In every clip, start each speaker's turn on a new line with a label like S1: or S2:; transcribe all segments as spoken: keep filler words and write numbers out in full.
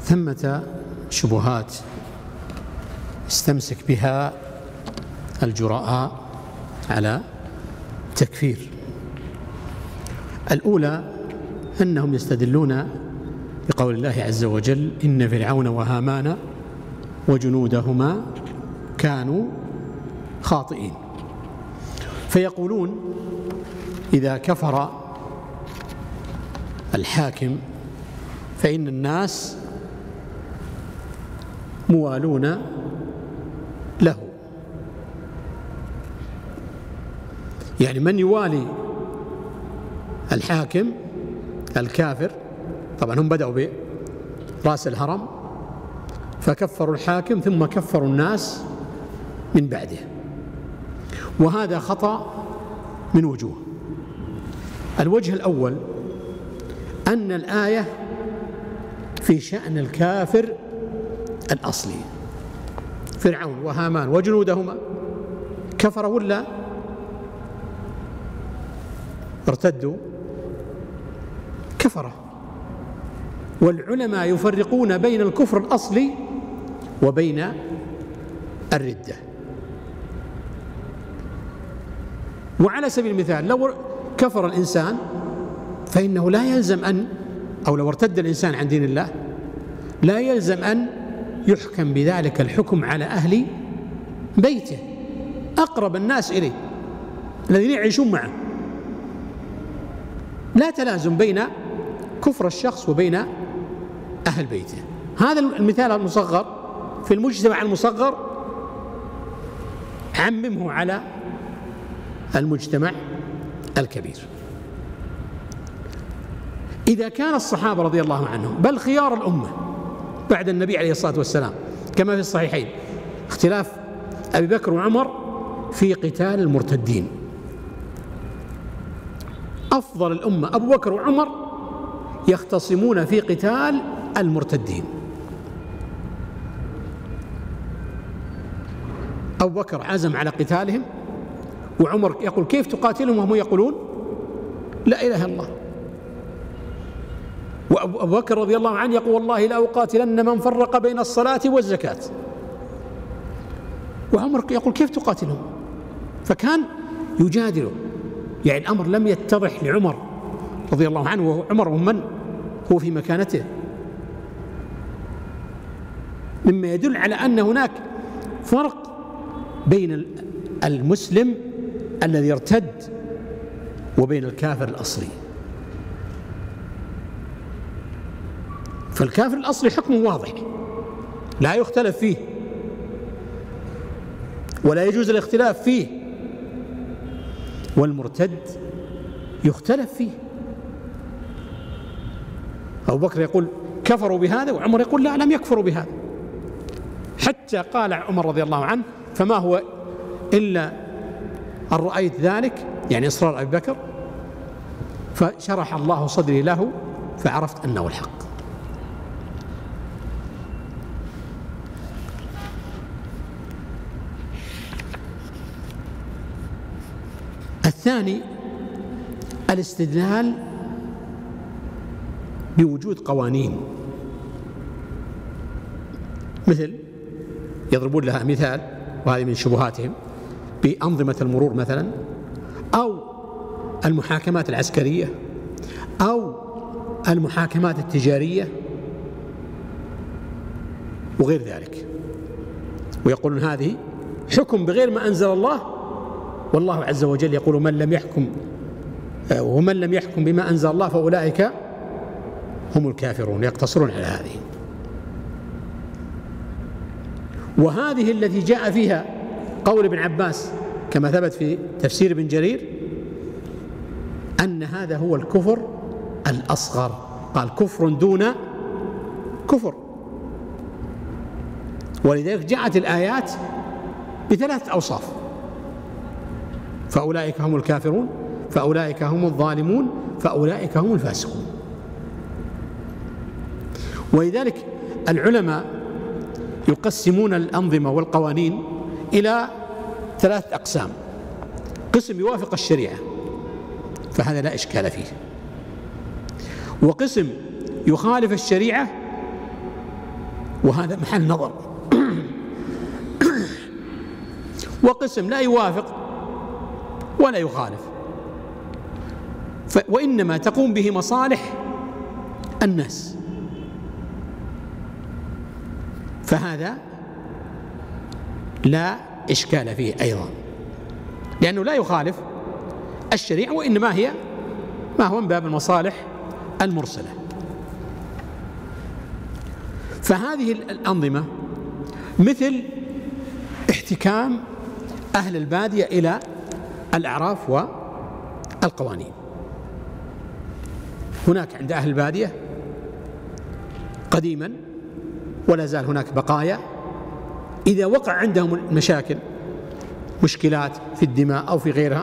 S1: ثمة شبهات استمسك بها الجراء على تكفير. الأولى أنهم يستدلون بقول الله عز وجل: إن فرعون وهامان وجنودهما كانوا خاطئين. فيقولون إذا كفر الحاكم فإن الناس موالون له، يعني من يوالي الحاكم الكافر. طبعا هم بدأوا برأس الهرم فكفروا الحاكم ثم كفروا الناس من بعده، وهذا خطأ من وجوه. الوجه الأول أن الآية في شأن الكافر الأصلي، فرعون وهامان وجنودهما كفروا ولا ارتدوا؟ كفروا. والعلماء يفرقون بين الكفر الأصلي وبين الردة. وعلى سبيل المثال لو كفر الإنسان فإنه لا يلزم أن، أو لو ارتد الإنسان عن دين الله لا يلزم أن يحكم بذلك الحكم على أهل بيته، أقرب الناس إليه الذين يعيشون معه. لا تلازم بين كفر الشخص وبين أهل بيته. هذا المثال المصغر في المجتمع المصغر عممه على المجتمع الكبير. إذا كان الصحابة رضي الله عنهم بل خيار الأمة بعد النبي عليه الصلاة والسلام كما في الصحيحين اختلاف أبي بكر وعمر في قتال المرتدين، أفضل الأمة أبو بكر وعمر يختصمون في قتال المرتدين. أبو بكر عزم على قتالهم، وعمر يقول: كيف تقاتلهم وهم يقولون لا إله إلا الله؟ وأبو بكر رضي الله عنه يقول: والله لا أقاتلن من فرق بين الصلاة والزكاة. وعمر يقول: كيف تقاتلهم؟ فكان يجادله، يعني الأمر لم يتضح لعمر رضي الله عنه، وهو عمر من هو في مكانته، مما يدل على أن هناك فرق بين المسلم الذي ارتد وبين الكافر الأصلي. فالكافر الأصلي حكمه واضح لا يختلف فيه ولا يجوز الاختلاف فيه، والمرتد يختلف فيه. أبو بكر يقول: كفروا بهذا، وعمر يقول: لا، لم يكفروا بهذا. حتى قال عمر رضي الله عنه: فما هو إلا أن رأيت ذلك، يعني إصرار أبي بكر، فشرح الله صدري له فعرفت أنه الحق. الثاني الاستدلال بوجود قوانين، مثل يضربون لها مثال، وهذه من شبهاتهم، بأنظمة المرور مثلا، أو المحاكمات العسكرية، أو المحاكمات التجارية وغير ذلك، ويقولون هذه حكم بغير ما أنزل الله، والله عز وجل يقول: من لم يحكم ومن لم يحكم بما أنزل الله فأولئك هم الكافرون. يقتصرون على هذه. وهذه التي جاء فيها قول ابن عباس كما ثبت في تفسير ابن جرير أن هذا هو الكفر الأصغر، قال: كفر دون كفر. ولذلك جاءت الآيات بثلاث أوصاف: فأولئك هم الكافرون، فأولئك هم الظالمون، فأولئك هم الفاسقون. ولذلك العلماء يقسمون الأنظمة والقوانين إلى ثلاث أقسام: قسم يوافق الشريعة فهذا لا إشكال فيه، وقسم يخالف الشريعة وهذا محل نظر. وقسم لا يوافق ولا يخالف، وإنما تقوم به مصالح الناس، فهذا لا إشكال فيه أيضا، لأنه لا يخالف الشريعة، وإنما هي ما هو من باب المصالح المرسلة. فهذه الأنظمة مثل احتكام أهل البادية إلى الأعراف والقوانين. هناك عند أهل البادية قديما ولا زال هناك بقايا، إذا وقع عندهم مشاكل مشكلات في الدماء أو في غيرها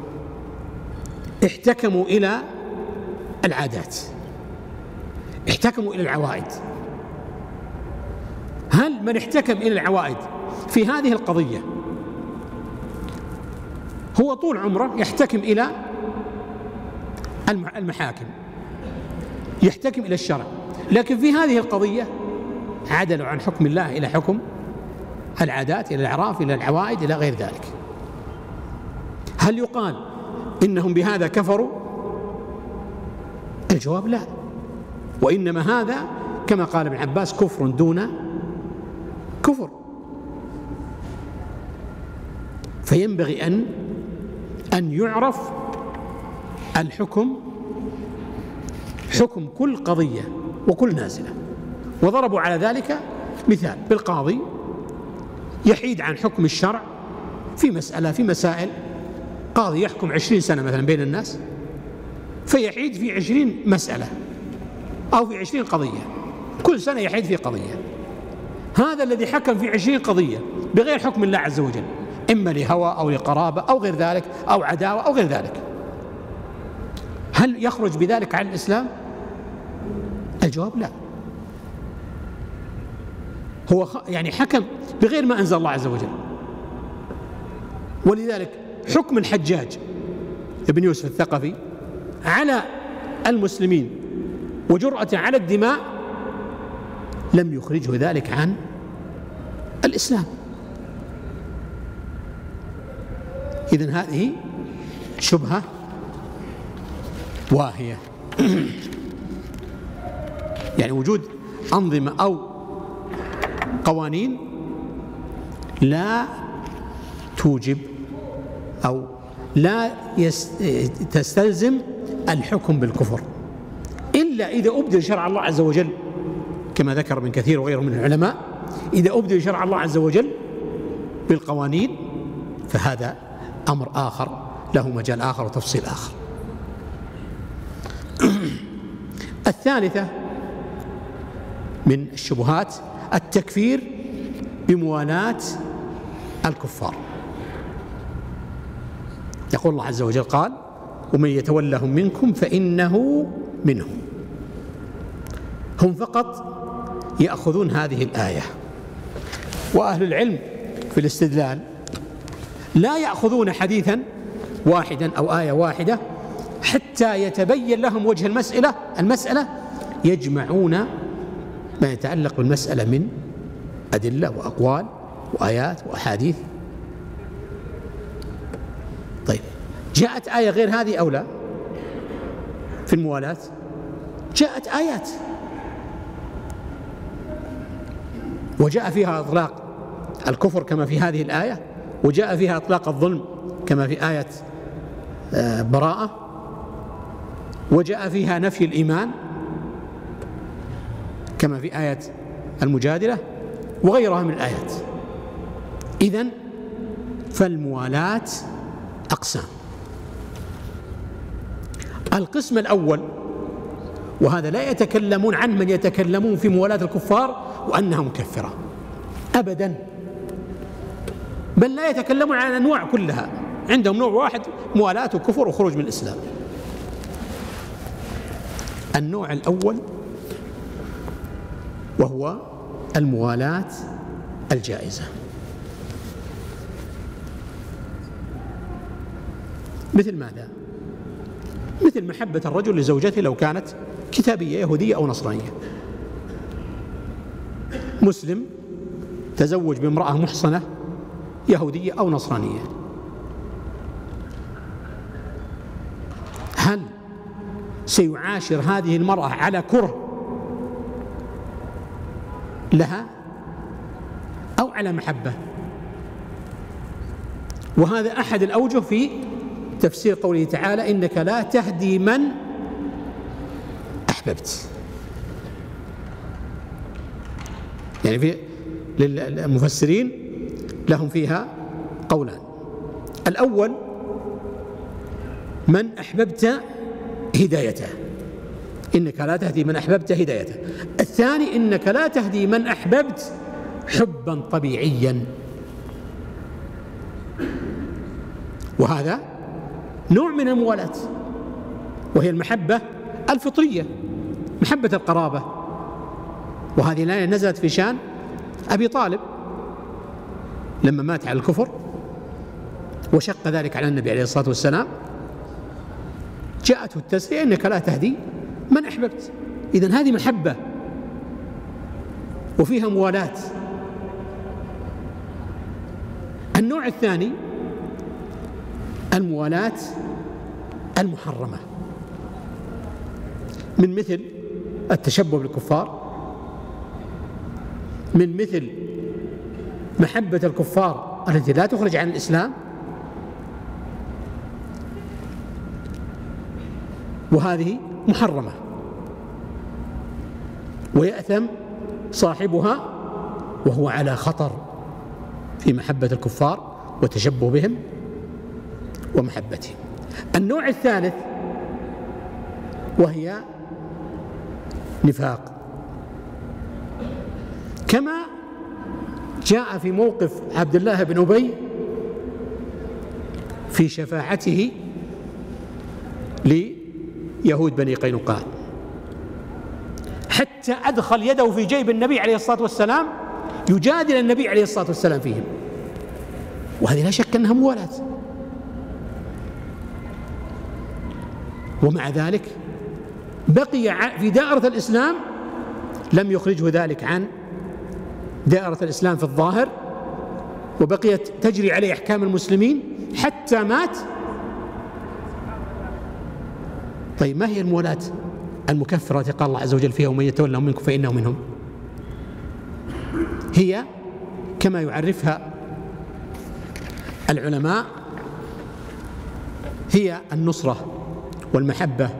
S1: احتكموا إلى العادات، احتكموا إلى العوائد. هل من احتكم إلى العوائد في هذه القضية هو طول عمره يحتكم إلى المحاكم، يحتكم إلى الشرع، لكن في هذه القضية عدلوا عن حكم الله إلى حكم العادات، إلى الأعراف، إلى العوائد، إلى غير ذلك. هل يقال إنهم بهذا كفروا؟ الجواب لا، وإنما هذا كما قال ابن عباس كفر دون كفر. فينبغي أن أن يعرف الحكم، حكم كل قضية وكل نازلة. وضربوا على ذلك مثال بالقاضي يحيد عن حكم الشرع في مسألة في مسائل، قاضي يحكم عشرين سنة مثلا بين الناس، فيحيد في عشرين مسألة أو في عشرين قضية، كل سنة يحيد في قضية. هذا الذي حكم في عشرين قضية بغير حكم الله عز وجل، إما لهوى أو لقرابة أو غير ذلك أو عداوة أو غير ذلك، هل يخرج بذلك عن الإسلام؟ الجواب لا. هو يعني حكم بغير ما أنزل الله عز وجل. ولذلك حكم الحجاج ابن يوسف الثقفي على المسلمين وجرأة على الدماء لم يخرجه ذلك عن الإسلام. إذن هذه شبهة واهية. يعني وجود أنظمة أو قوانين لا توجب أو لا تستلزم الحكم بالكفر إلا إذا أبدل شرع الله عز وجل، كما ذكر ابن كثير وغيره من العلماء، إذا أبدل شرع الله عز وجل بالقوانين فهذا أمر آخر له مجال آخر وتفصيل آخر. الثالثة من الشبهات التكفير بموالاة الكفار. يقول الله عز وجل قال ومن يتولهم منكم فإنه منهم. هم فقط يأخذون هذه الآية، وأهل العلم في الاستدلال لا يأخذون حديثا واحدا أو آية واحدة حتى يتبين لهم وجه المسألة المسألة يجمعون ما يتعلق بالمسألة من أدلة وأقوال وآيات وأحاديث. طيب جاءت آية غير هذه أو لا؟ في الموالاة جاءت آيات وجاء فيها إطلاق الكفر كما في هذه الآية، وجاء فيها إطلاق الظلم كما في آية براءة، وجاء فيها نفي الإيمان كما في آية المجادلة وغيرها من الآيات. إذن فالموالاة أقسام. القسم الأول، وهذا لا يتكلمون عن من يتكلمون في موالاة الكفار وأنها مكفرة أبدا، بل لا يتكلمون عن أنواع كلها، عندهم نوع واحد موالاة وكفر وخروج من الإسلام. النوع الأول وهو الموالاة الجائزة، مثل ماذا؟ مثل محبة الرجل لزوجته لو كانت كتابية يهودية أو نصرانية، مسلم تزوج بامرأة محصنة يهودية أو نصرانية، هل سيعاشر هذه المرأة على كره لها أو على محبة؟ وهذا أحد الأوجه في تفسير قوله تعالى: إنك لا تهدي من أحببت. يعني في للمفسرين لهم فيها قولان: الأول من أحببت هدايته، إنك لا تهدي من أحببت هدايته. الثاني إنك لا تهدي من أحببت حبا طبيعيا، وهذا نوع من الموالاة، وهي المحبة الفطرية، محبة القرابة. وهذه الآية نزلت في شان أبي طالب لما مات على الكفر وشق ذلك على النبي عليه الصلاة والسلام، جاءته التسلية: إنك لا تهدي من أحببت. إذن هذه محبة وفيها موالاة. النوع الثاني الموالاة المحرمة، من مثل التشبه بالكفار، من مثل محبة الكفار التي لا تخرج عن الإسلام، وهذه محرمة ويأثم صاحبها وهو على خطر في محبة الكفار وتشبه بهم ومحبتهم. النوع الثالث وهي نفاق، كما جاء في موقف عبد الله بن أبي في شفاعته ليهود بني قينقاع، حتى أدخل يده في جيب النبي عليه الصلاة والسلام يجادل النبي عليه الصلاة والسلام فيهم، وهذه لا شك أنها موالاة. ومع ذلك بقي في دائرة الإسلام، لم يخرجه ذلك عن دائرة الإسلام في الظاهر، وبقيت تجري عليه أحكام المسلمين حتى مات. طيب ما هي الموالاة المكفرة التي قال الله عز وجل فيها: ومن يتولهم منكم فإنه منهم؟ هي كما يعرفها العلماء هي النصرة والمحبة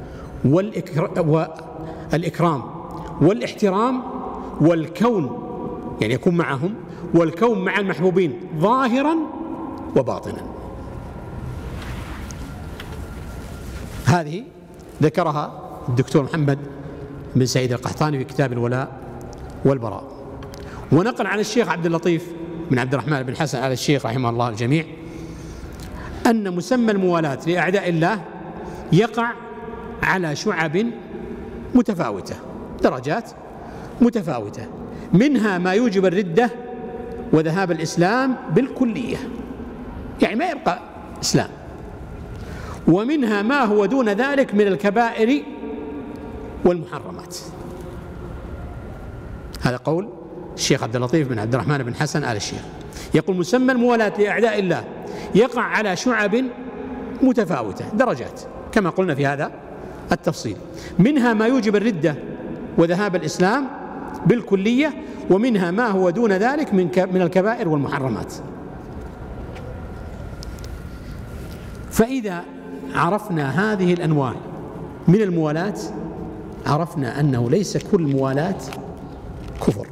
S1: والإكرام والاحترام والكون، يعني يكون معهم، والكون مع المحبوبين ظاهرا وباطنا. هذه ذكرها الدكتور محمد بن سعيد القحطاني في كتاب الولاء والبراء، ونقل عن الشيخ عبد اللطيف بن عبد الرحمن بن حسن على الشيخ رحمه الله الجميع أن مسمى الموالاة لأعداء الله يقع على شعب متفاوتة، درجات متفاوتة، منها ما يوجب الردة وذهاب الإسلام بالكلية، يعني ما يبقى إسلام، ومنها ما هو دون ذلك من الكبائر والمحرمات. هذا قول الشيخ عبد اللطيف بن عبد الرحمن بن حسن آل الشيخ، يقول: مسمى الموالاة لأعداء الله يقع على شعب متفاوتة، درجات، كما قلنا في هذا التفصيل، منها ما يوجب الردة وذهاب الإسلام بالكلية، ومنها ما هو دون ذلك من من الكبائر والمحرمات. فإذا عرفنا هذه الأنواع من الموالاة عرفنا أنه ليس كل موالاة كفر.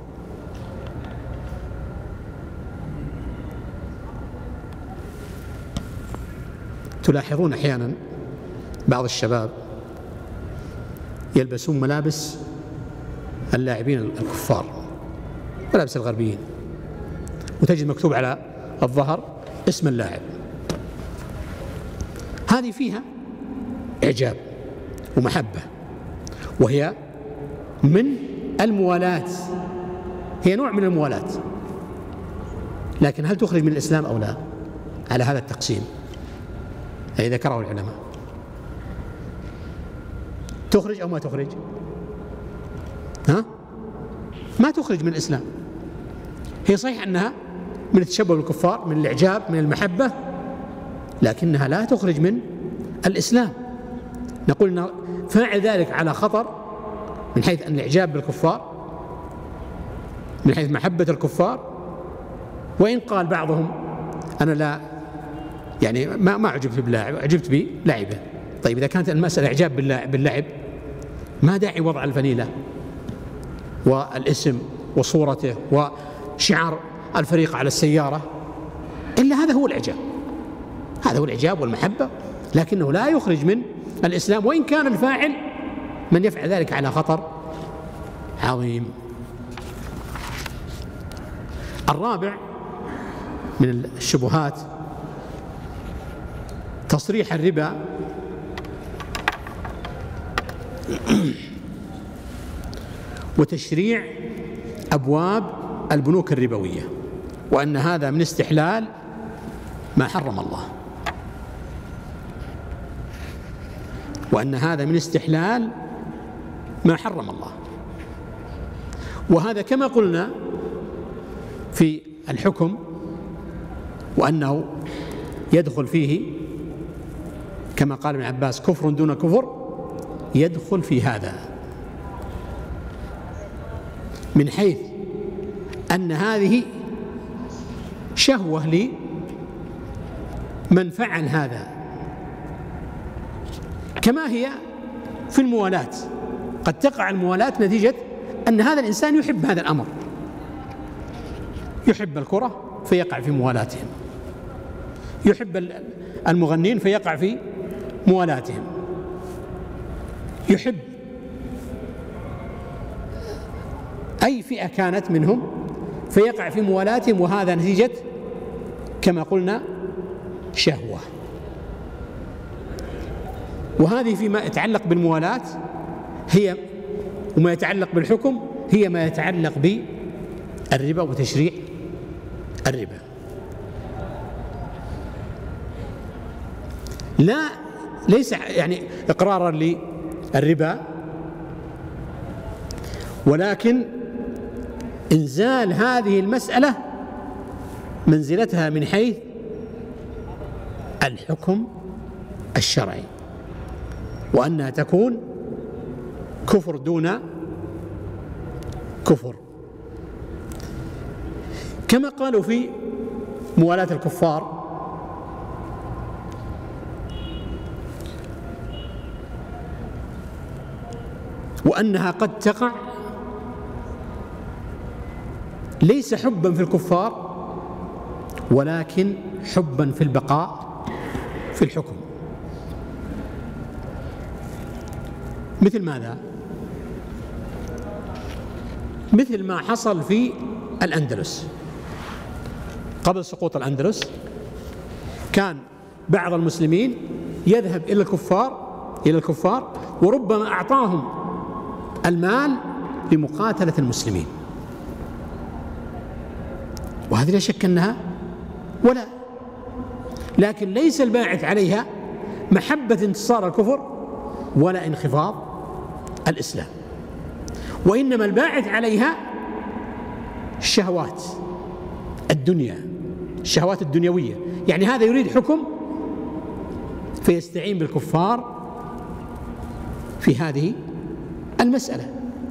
S1: تلاحظون أحيانا بعض الشباب يلبسون ملابس اللاعبين الكفار، ملابس الغربيين، وتجد مكتوب على الظهر اسم اللاعب. هذه فيها إعجاب ومحبة، وهي من الموالاة، هي نوع من الموالاة، لكن هل تخرج من الإسلام أو لا؟ على هذا التقسيم الذي ذكره العلماء، تخرج أو ما تخرج؟ ها؟ ما تخرج من الإسلام. هي صحيح أنها من التشبه بالكفار، من الإعجاب، من المحبة، لكنها لا تخرج من الإسلام. نقول إن فاعل ذلك على خطر من حيث أن الإعجاب بالكفار، من حيث محبة الكفار، وإن قال بعضهم أنا لا يعني ما ما عجبت باللاعب، عجبت بلعبه. طيب إذا كانت المسألة إعجاب باللعب ما داعي وضع الفنيلة والاسم وصورته وشعار الفريق على السيارة، إلا هذا هو الإعجاب، هذا هو الإعجاب والمحبة، لكنه لا يخرج من الإسلام، وإن كان الفاعل من يفعل ذلك على خطر عظيم. الرابع من الشبهات تصريح الربا وتشريع أبواب البنوك الربوية، وأن هذا من استحلال ما حرم الله، وأن هذا من استحلال ما حرم الله. وهذا كما قلنا في الحكم، وأنه يدخل فيه كما قال ابن عباس كفر دون كفر، يدخل في هذا من حيث أن هذه شهوة لمن فعل هذا، كما هي في الموالاة. قد تقع الموالاة نتيجة أن هذا الإنسان يحب هذا الأمر، يحب الكرة فيقع في موالاتهم، يحب المغنين فيقع في موالاتهم، يحب أي فئة كانت منهم فيقع في موالاتهم، وهذا نتيجة كما قلنا شهوة. وهذه فيما يتعلق بالموالاة هي، وما يتعلق بالحكم هي ما يتعلق بالربا وتشريع الربا. لا ليس يعني إقرارا للربا، ولكن إنزال هذه المسألة منزلتها من حيث الحكم الشرعي، وأنها تكون كفر دون كفر، كما قالوا في موالاة الكفار وأنها قد تقع ليس حبا في الكفار، ولكن حبا في البقاء في الحكم. مثل ماذا؟ مثل ما حصل في الأندلس قبل سقوط الأندلس، كان بعض المسلمين يذهب إلى الكفار إلى الكفار وربما أعطاهم المال لمقاتلة المسلمين، وهذه لا شك أنها ولا، لكن ليس الباعث عليها محبة انتصار الكفر ولا انخفاض الإسلام، وإنما الباعث عليها الشهوات الدنيا، الشهوات الدنيوية. يعني هذا يريد حكم فيستعين بالكفار في هذه المسألة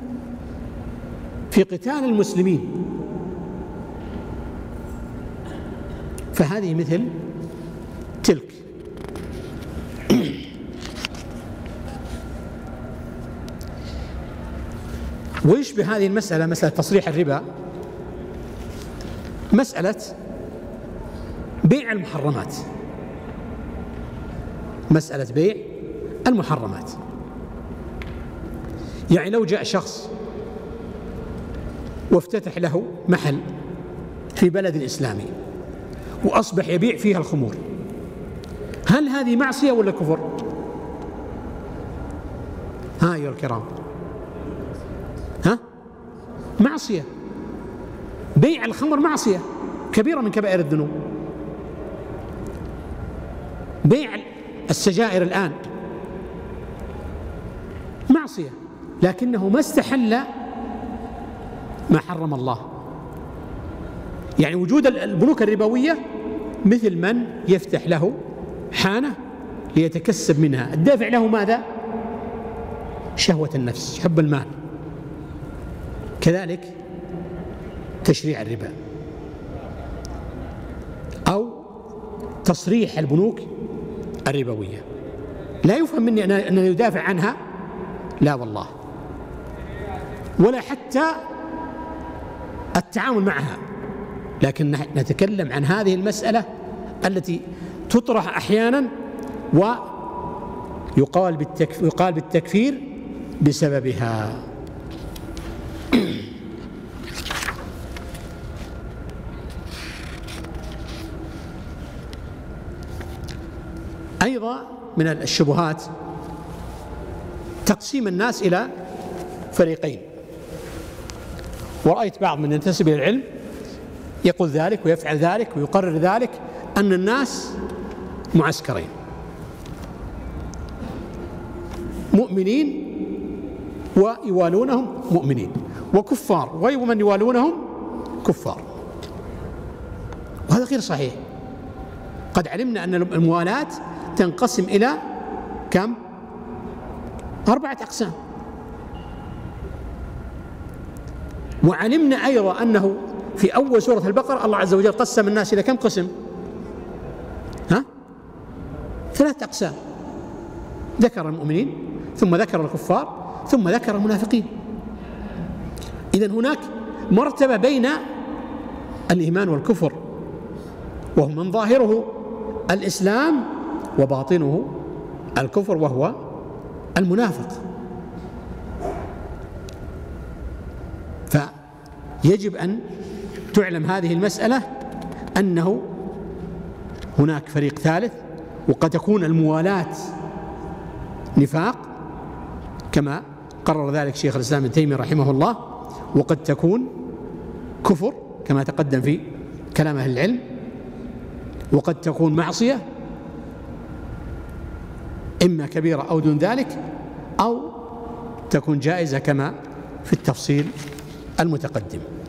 S1: في قتال المسلمين، فهذه مثل تلك. ويشبه هذه المسألة مسألة تصريح الربا مسألة بيع المحرمات، مسألة بيع المحرمات. يعني لو جاء شخص وافتتح له محل في بلد إسلامي وأصبح يبيع فيها الخمور، هل هذه معصية ولا كفر؟ ها أيها الكرام، ها؟ معصية. بيع الخمر معصية كبيرة من كبائر الذنوب. بيع السجائر الآن معصية، لكنه ما استحل ما حرم الله. يعني وجود البنوك الربوية مثل من يفتح له حانة ليتكسب منها، الدافع له ماذا؟ شهوة النفس، حب المال. كذلك تشريع الربا أو تصريح البنوك الربوية. لا يفهم مني أنه يدافع عنها، لا والله، ولا حتى التعامل معها، لكن نتكلم عن هذه المسألة التي تطرح أحيانا ويقال بالتكفير, يقال بالتكفير بسببها. أيضا من الشبهات تقسيم الناس إلى فريقين، ورأيت بعض من ينتسب إلى العلم يقول ذلك ويفعل ذلك ويقرر ذلك، أن الناس معسكرين: مؤمنين ويوالونهم مؤمنين، وكفار ومن يوالونهم كفار. وهذا غير صحيح. قد علمنا أن الموالاة تنقسم إلى كم؟ أربعة أقسام. وعلمنا أيضا أنه في أول سورة البقرة الله عز وجل قسم الناس إلى كم قسم؟ ها؟ ثلاثة أقسام، ذكر المؤمنين ثم ذكر الكفار ثم ذكر المنافقين. إذن هناك مرتبة بين الإيمان والكفر، وهو من ظاهره الإسلام وباطنه الكفر وهو المنافق. فيجب أن تعلم هذه المسألة، أنه هناك فريق ثالث، وقد تكون الموالاة نفاق كما قرر ذلك شيخ الإسلام ابن تيمية رحمه الله، وقد تكون كفر كما تقدم في كلام أهل العلم، وقد تكون معصية إما كبيرة أو دون ذلك، أو تكون جائزة كما في التفصيل المتقدم.